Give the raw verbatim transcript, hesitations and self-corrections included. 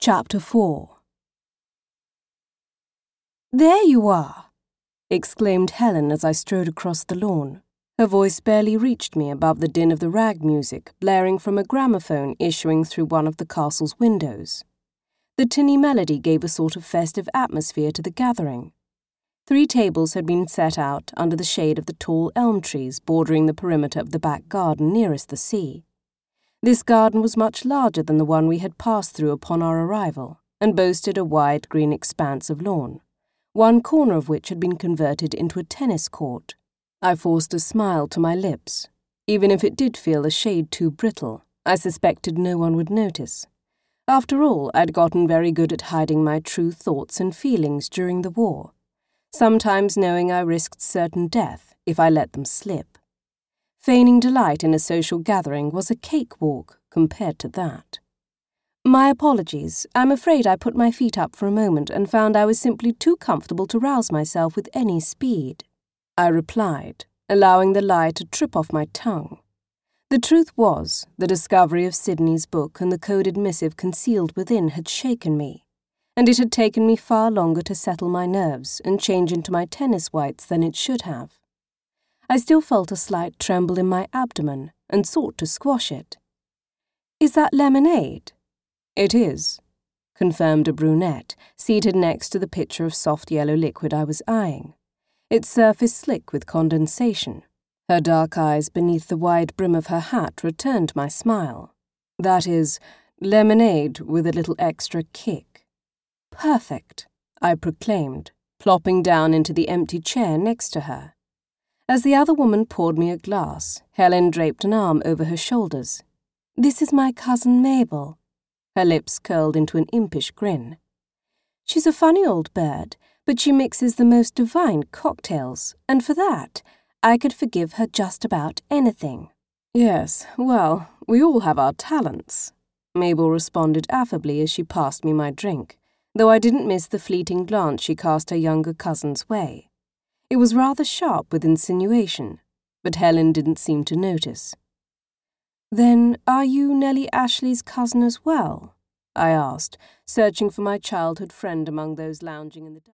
Chapter four. "There you are!" exclaimed Helen as I strode across the lawn. Her voice barely reached me above the din of the rag music blaring from a gramophone issuing through one of the castle's windows. The tinny melody gave a sort of festive atmosphere to the gathering. Three tables had been set out under the shade of the tall elm trees bordering the perimeter of the back garden nearest the sea. This garden was much larger than the one we had passed through upon our arrival, and boasted a wide green expanse of lawn, one corner of which had been converted into a tennis court. I forced a smile to my lips. Even if it did feel a shade too brittle, I suspected no one would notice. After all, I'd gotten very good at hiding my true thoughts and feelings during the war, sometimes knowing I risked certain death if I let them slip. Feigning delight in a social gathering was a cakewalk compared to that. "My apologies. I'm afraid I put my feet up for a moment and found I was simply too comfortable to rouse myself with any speed," I replied, allowing the lie to trip off my tongue. The truth was, the discovery of Sydney's book and the coded missive concealed within had shaken me, and it had taken me far longer to settle my nerves and change into my tennis whites than it should have. I still felt a slight tremble in my abdomen and sought to squash it. "Is that lemonade?" "It is," confirmed a brunette, seated next to the pitcher of soft yellow liquid I was eyeing, its surface slick with condensation. Her dark eyes beneath the wide brim of her hat returned my smile. "That is, lemonade with a little extra kick." "Perfect," I proclaimed, plopping down into the empty chair next to her. As the other woman poured me a glass, Helen draped an arm over her shoulders. "This is my cousin Mabel." Her lips curled into an impish grin. "She's a funny old bird, but she mixes the most divine cocktails, and for that, I could forgive her just about anything." "Yes, well, we all have our talents," Mabel responded affably as she passed me my drink, though I didn't miss the fleeting glance she cast her younger cousin's way. It was rather sharp with insinuation, but Helen didn't seem to notice. "Then are you Nellie Ashley's cousin as well?" I asked, searching for my childhood friend among those lounging in the